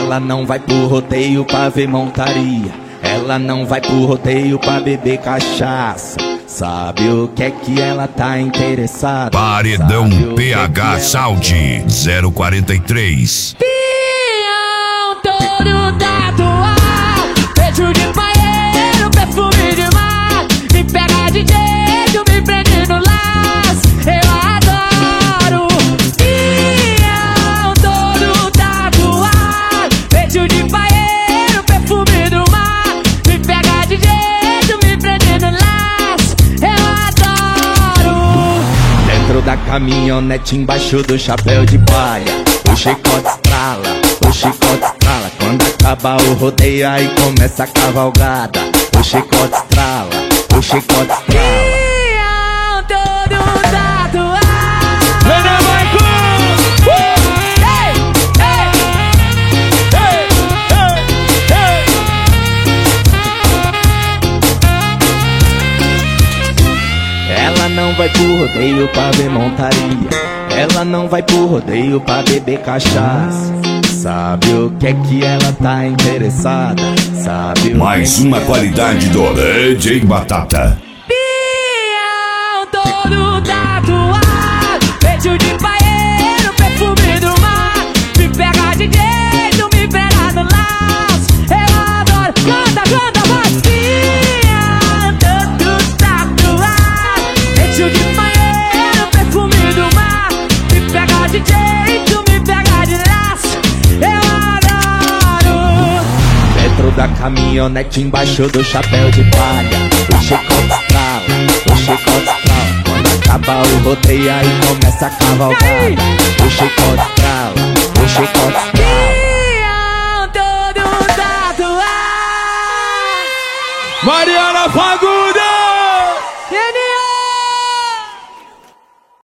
Ela não vai pro rodeio pra ver montaria. Ela não vai pro rodeio pra beber cachaça. Sabe o que é que ela tá interessada? Paredão PH Saúde 043. Pião todo tatuado, beijo de banheiro, perfume de mar. Me pega de jeito, me prende no laço. Eu adoro. Pião todo tatuado, beijo de banheiro, perfume do mar. Me pega de jeito, me prende no laço. Eu adoro. Dentro da caminhonete, embaixo do chapéu de palha, o chicote estrala, o chicote estrala. Quando acaba o rodeio, aí começa a cavalgada. O chicote estrala, o chicote estrala. Pião todo tatuado. Ela não vai pro rodeio pra ver montaria. Ela não vai pro rodeio pra beber cachaça. Sabe o que é que ela tá interessada? Sabe o Mais que é uma que qualidade do DJ Batata. Pião todo tatuado, beijo de banheiro, perfume do mar. Me pega de jeito, me pega no laço. Eu adoro. Canta, canta, vai. Pião todo tatuado, beijo de banheiro, perfume do mar. Me pega de jeito, me pega de laço. Eu adoro. Dentro da caminhonete, embaixo do chapéu de palha, o chicote estrala, o chicote estrala. Quando acaba o rodeio, aí começa a cavalgada. O chicote estrala, o chicote estrala. Pião todo tatuado. Mariana Fagundes!